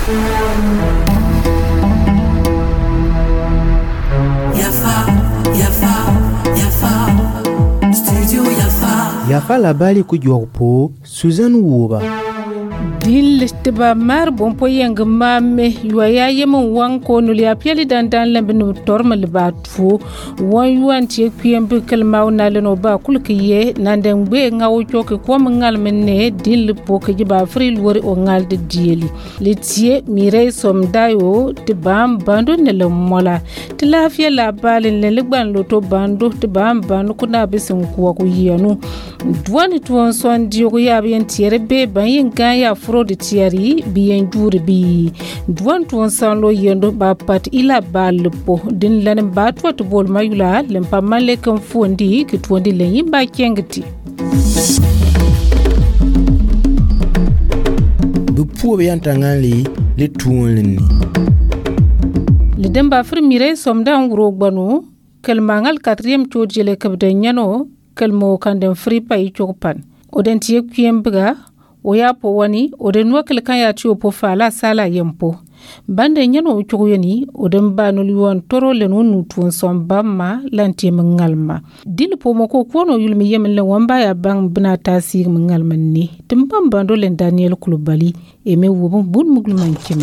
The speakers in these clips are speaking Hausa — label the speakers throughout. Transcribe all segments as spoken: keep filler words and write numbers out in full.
Speaker 1: Yafa labari kujua po Susan Wuba.
Speaker 2: Din listiba mar bompo yang mame yuaya yemu wanko nulia piali dandan lembenu torma libatfu wan yuan tie kuyembe kelmau naleno ba kulkiye nanden be ngawo choke ko mangal menne din lipo ke jiba free wori o ngal de dieli litie mire som dayo te bam bando ne le mola te lafia la balin le ligban loto bando te bam bando kuna bisin kuwa ku yenu duani tuon son dio ko yaben tiere be ban yin gaya de tiari bien juri bi duan tuon sanlo yendo ba pat ila balpo din lan ba to bol mayula lempa male kan fondi ki tondi len yimba kengti
Speaker 1: bu puo be yantangali le tuonni
Speaker 2: le demba firmire somda ngro gbanu kelmangal quatrième chodjele kabdanyano kelmo kandem free pay chokpan oden tie kuyembiga oya po wani oden wakil kan ya ciwo po fala sala yempo bande nyano chogoyeni oden banu liwon toro le nonu tuon sombamma lanti mengalma dil po moko kono yulmi yemen le wamba ya bang bina tasir mengalma ni timbam bando len Daniel Kulubali eme wobon bun mugluman kim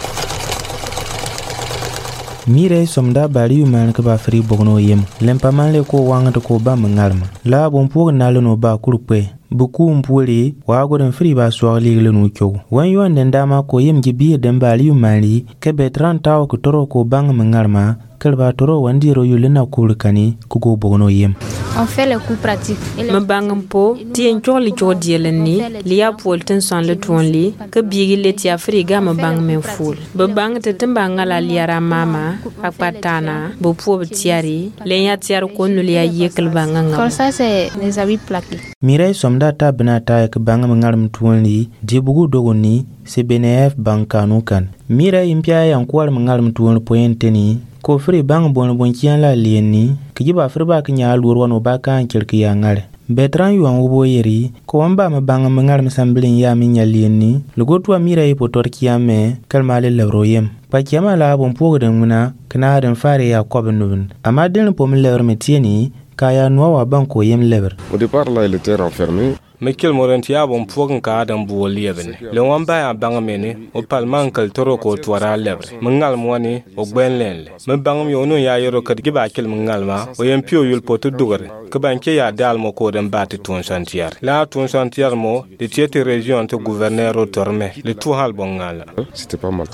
Speaker 1: mire somda bari yuman ka ba fri bogno yem lempa manle ko wangata ko ba mengalma la bon pour nalo no ba kulpe buku mpuli wa goden fri ba so ligle no kyo wan yon den dama ko yem gibi den bali yumali ke betran taw ko toro ko bang mengalma kelba toro wandiro yulena kulkani ko go bogno yem
Speaker 3: on fait le coup pratique
Speaker 4: ma bangam po tien choli chodielen ni liya polten san le tonli ke bigi le tia friga ma bang men ful be bang te tembanga la liara mama akpatana bo po tiari le ya tiar ko no liya yekel banga ngam
Speaker 3: comme ça c'est les habits plaqués
Speaker 1: mire somda ta bina ta ke bang mengalam tonli dibugu dogoni C B N F bankanu kan mire impia yan kwal mengalam tonli poyenteni ko fri bang bon bon kian la lieni kijiba fri ba knya lur wano ba kan kirki ya ngale betran yuan wobo yeri ko wamba ma bang mangal misamblin ya minya lieni lugotwa mira ipo torkiame kalmale lawroyem pa kiama la bon pogden muna kana den fare ya kobnun amma den pom lewr metieni kaya noa wa banko yem lever
Speaker 5: au départ là il était renfermé
Speaker 6: Mikel Morentia bon pogen ka adam bu lieben le wamba ya bangamene o palman kal toro ko twara lebre mangal mwani o gbenlenle me bangam yo no ya yoro kad giba kel mangal ma o yempio yul potu dugare ke banke ya dal mo ko dem bati ton chantier la ton chantier mo de tiete région to gouverneur o torme le tout hal bongal
Speaker 5: c'était pas mal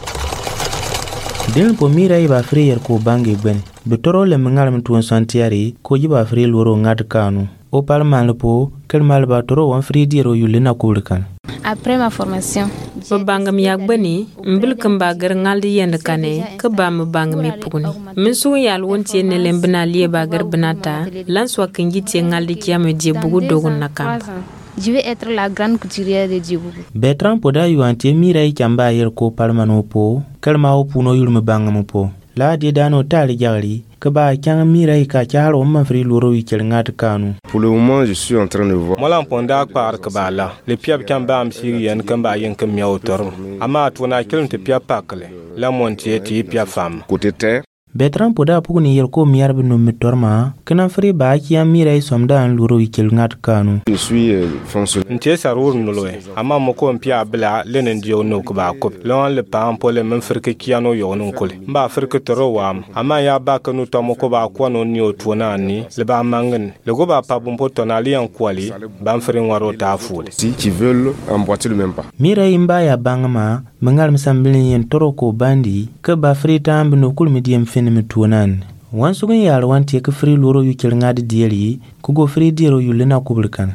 Speaker 1: den po mira iba frier ko bangi gben be toro le mangal m ton chantier ko jiba fri loro ngad kanu o palman po kelmal ba toro wan fri diro yulina kulkan
Speaker 3: après ma formation
Speaker 4: ba bangam yak bani mbil kamba gar ngaldi yend kane ke ba ma bangami pugni min su yal wonti ne lembna liye ba gar banata lan so kangi ti ngaldi kiyame je bugu dogun nakam
Speaker 3: je vais être la grande couturière de Djibouti
Speaker 1: betran poda yuanti mira i kamba yer ko palmano po kelma o puno yulme bangam po la de dano tali jagri que ba kyang mira i ka charo ma fri loro wi kel ngat kanu
Speaker 5: pour le moment je suis en train de voir
Speaker 6: mola ponda par que ba la le piab kan ba am siriyen kan ba yen kan miaw tor ama tuna kelun te piab pakle la montie ti piab fam
Speaker 5: côté terre
Speaker 1: betran poda pugni yer ko miar bi no mitorma kana fri ba kyang mira i somda an loro wi kel ngat kanu
Speaker 5: je suis euh, fonctionnaire
Speaker 6: ntie sarur nuloe ama mo ko mpia bla lenen dio no ko ba ko lon le pam pole men frike kiano yo non kole ba frike toro wam ama ya ba kanu to mo ko ba ko no ni o tona ni le ba mangen le go ba pa bum potona li an kwali ba mfrin waro ta fude
Speaker 5: si qui veulent emboîter le même pas
Speaker 1: mira imba ya bangama mangal msambilin yen toro ko bandi ke ba frita ambi no kulmi diem finimi tuonan wan sugun yar wan te ke fri loro yu kel ngadi dieli ku go fri diro yu lena kubrikan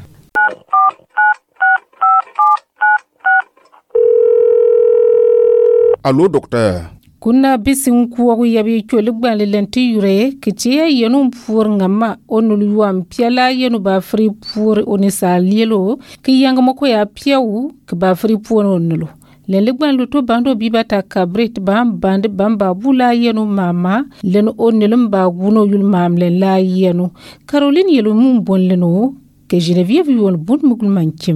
Speaker 5: allô docteur
Speaker 2: kuna bisin kuwa yabi choli gbali lenti yure kitia yenu pur ngama onul yuam piala yenu ba fri pur onisa lielo ki yanga moko ya piawu ki ba fri pur onulu len ligban luto bando bibata kabrit bam band bamba bula yenu mama len onelum ba guno yul mam len la yenu Caroline yelu mum bon leno ke Geneviève yol bun mugul man kimin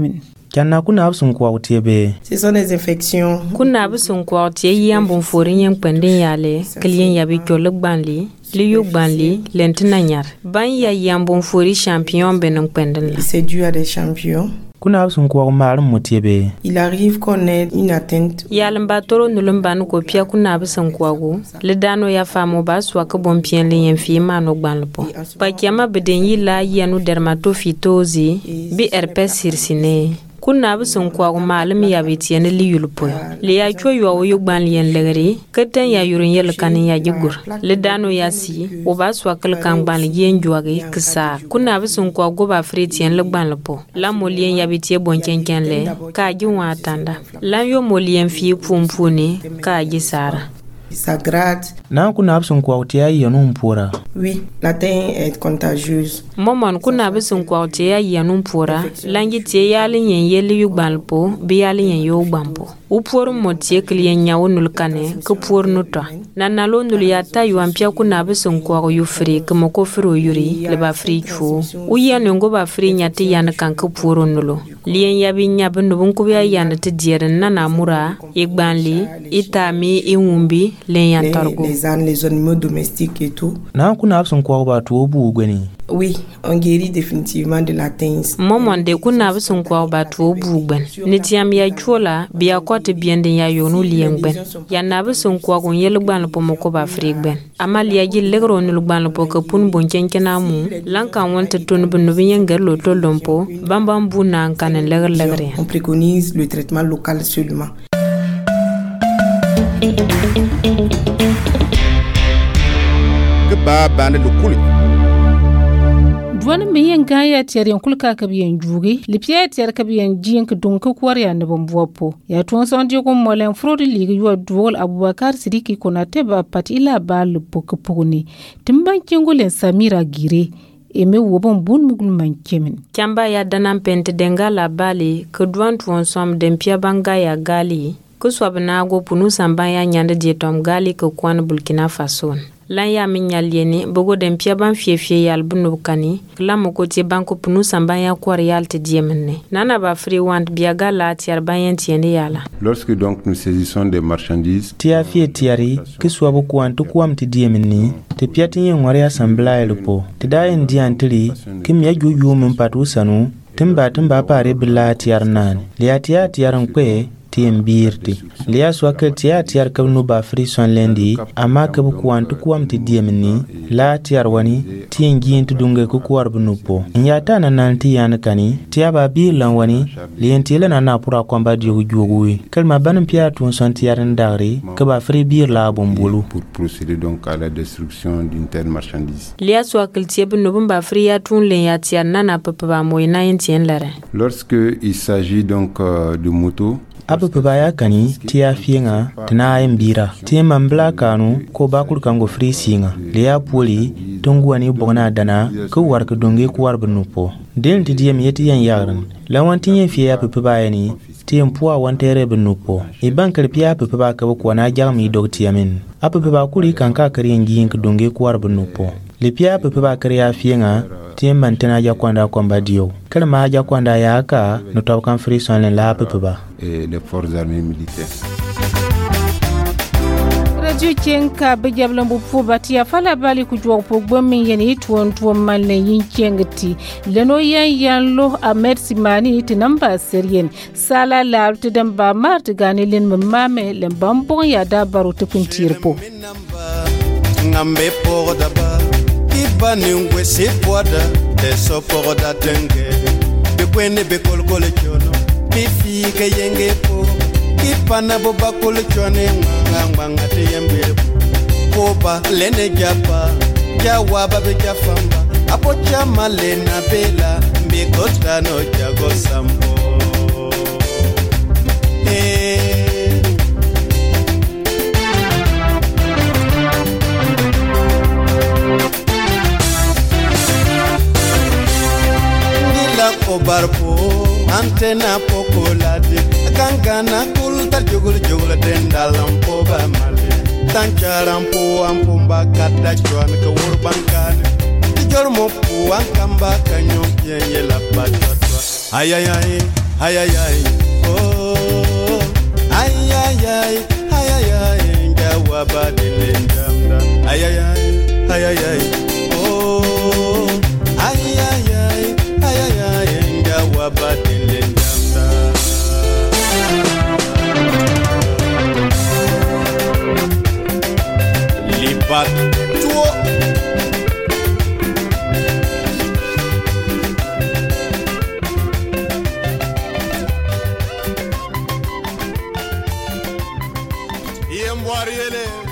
Speaker 1: Kana kuna absun kwa tiebe.
Speaker 7: Ce sont des infections.
Speaker 4: Kuna absun kwa tie yambon forin yang pendin yale, klien yabi kolok banli. Liyo banli lentina nyar. Ban ya yambon fori champion benong pendin la.
Speaker 7: C'est dû à des champions.
Speaker 1: Kuna absun kwa marum motiebe.
Speaker 7: Il arrive qu'on ait une atteinte.
Speaker 4: Yalamba toro nulumban ko pia kuna absun kwa go. Le dano ya famo ba swa ka bompien le yen fi mano gbanlpo. Pa kiama beden yi la yanu dermatophytosis bi herpes circinae. Kuna absun kwa go malum ya betiene li yulpo. Le ya kyo yo yo gban yen legere, keten ya yurun yel kanin ya jigur. Le dano ya si, o ba swa kal kan gban yen juage ksa. Kuna absun kwa go ba fretien le gban lpo. La molien ya betie bonken ken le, ka ji wa tanda. La yo molien fi pumpuni, ka ji sara.
Speaker 7: Ça grade.
Speaker 1: Na kuna absun kwa utia yanu mpura.
Speaker 7: Oui, l'atteinte est contagieuse.
Speaker 4: Momon kuna absun kwa utia yanu mpura, langi tie yali yen yeli yugbalpo, bi yali yen yugbalpo. Upor motie klien nyawo nulkane, ke por nuta. Na nalo nul yata yuampia kuna absun kwa yufri, ke moko fro yuri, le ba fri chu. Uya nungo ba fri nyati yan kan ke poro nulo. Lien yabi nyabe nubunku ya yan te dieren na namura, igbanli, itami, iwumbi, les,
Speaker 7: les ânes, les animaux domestiques et tout.
Speaker 1: Na kuna absun kwa ba tu obu gweni.
Speaker 7: Oui, on guérit définitivement de l'atteinte.
Speaker 4: Momon de kuna absun kwa ba tu obu gwen. Nitiam ya chola biya kwate biende ya yonu lien gwen. Ya na absun kwa gon yel gban po moko ba fri gwen. Amal ya ji legro nul gban po ke pun bon kenkena mu, lanka wonte tun benu bien gerlo to lompo, bambam bu na kanen leger legre.
Speaker 7: On préconise le traitement local seulement.
Speaker 5: Ba bande de kuli.
Speaker 2: Duwan miyen gaya tiyar yankul ka kabiyan jugi, lipiya tiyar kabiyan jiyan ka dunka kwariya na bambuwapo. Ya tuwan son jogon molen frodi ligi yuwa duwal Abubakar Sidiki kuna teba pati ila ba lupo kapuni. Timban kingulen Samira Gire, eme wobon bun mugul man kemin.
Speaker 4: Kyamba ya danan pente denga la bali, ka duwan tuwan som dempia banga ya gali, kuswabna go punu sambaya nyanda jetom gali ka kwan Burkina Faso. Lan ya min yalieni bogo den pia ban fiefie yal bunu kani la moko ti banko punu samba ya kwar yal te diemene nana ba free want biaga la tiar bayen tiende yala.
Speaker 8: Lorsque donc nous saisissons des marchandises
Speaker 1: tia fie tiari ke swabo kwanto kwam te diemene te piati yen wari asambla elpo te dayen diantri kim ya juju min patu sanu timba timba pare billa tiar nan liya tia tiaran kwe tiem birti liya swaka tia tiar kabnu ba fri son lendi ama kabu kwantu kwam ti diemni la tiar wani tien gien tu dunga ku kwar bunupo nyata na nanti yan kani tia ba bi lan wani lien tile na na pura kwamba diogu jogui kalma banum pia tun son tiar ndari ka ba fri bir la bombulu
Speaker 8: pour procéder donc à la destruction d'une telle marchandise.
Speaker 4: Liya swaka tia bunu ba fri ya tun le ya tiar nana papa ba moyna yen tien lare.
Speaker 8: Lorsque il s'agit donc euh, de motos
Speaker 1: abu pabaya kani tia fienga tana embira tia mambla kanu ko bakul kango free singa liya poli tongwani bogna dana ko warka donge ko warba nupo den ti diem yeti yan yaran lawantin ye fiya pabaya ni tia mpuwa wantere benupo e bankar pia pabaya ka ko na jami dogtiamin abu pabaya kuli kanka kari ngin ko donge ko warba nupo le pia pabaya kari ya fienga tia mantena ja kwanda kwamba dio kalma ja kwanda yaka no taw kan free son la pabaya
Speaker 8: et les forces armées militaires.
Speaker 2: Radio Chenka bejabla mbupu batia fala bali kujwa upogbo mingeni tuon tuon malne yinchengti leno yan yan lo Ahmed Simani tinamba serien sala la tidamba mart gani len mamame len bambon ya da baru tupintirpo
Speaker 9: ngambe poda ibani ngwe sepoda de sopoda tenge de kwene be kolkole chono bifi ke yenge po ipana bo bakolo chone nganga ngate yembe po ba lene japa jawa ba be jafamba apo chama lena bela mbi kota no jago sambo eh ndila ko barpo antena pokolade kankana kulta jugul jugul dendalam po ba male tancharam po ampumba kata chwan ka urbankan jormo po ankamba kanyo yeye la patwa ay ay ay ay ay ay oh ay ay ay ay ay ay ngawa badile ndamda ay ay ay ay ay ay oh ay ay ay ay ay ay ngawa badile ndamda lipat tuo Yem warriele